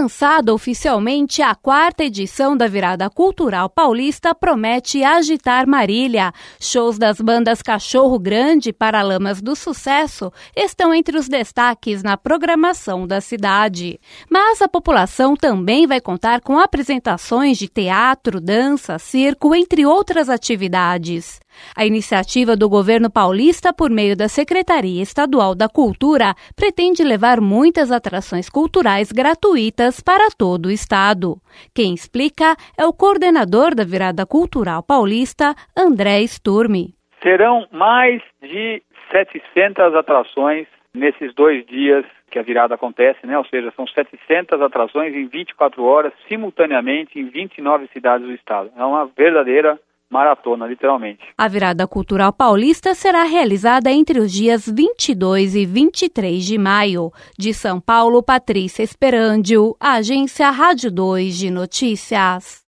Lançada oficialmente, a 4ª edição da Virada Cultural Paulista promete agitar Marília. Shows das bandas Cachorro Grande e Paralamas do Sucesso estão entre os destaques na programação da cidade. Mas a população também vai contar com apresentações de teatro, dança, circo, entre outras atividades. A iniciativa do governo paulista, por meio da Secretaria Estadual da Cultura, pretende levar muitas atrações culturais gratuitas para todo o estado. Quem explica é o coordenador da Virada Cultural Paulista, André Sturmi. Serão mais de 700 atrações nesses 2 dias que a virada acontece, né? Ou seja, são 700 atrações em 24 horas, simultaneamente em 29 cidades do estado. É uma verdadeira maratona, literalmente. A Virada Cultural Paulista será realizada entre os dias 22 e 23 de maio. De São Paulo, Patrícia Esperandio, Agência Rádio 2 de Notícias.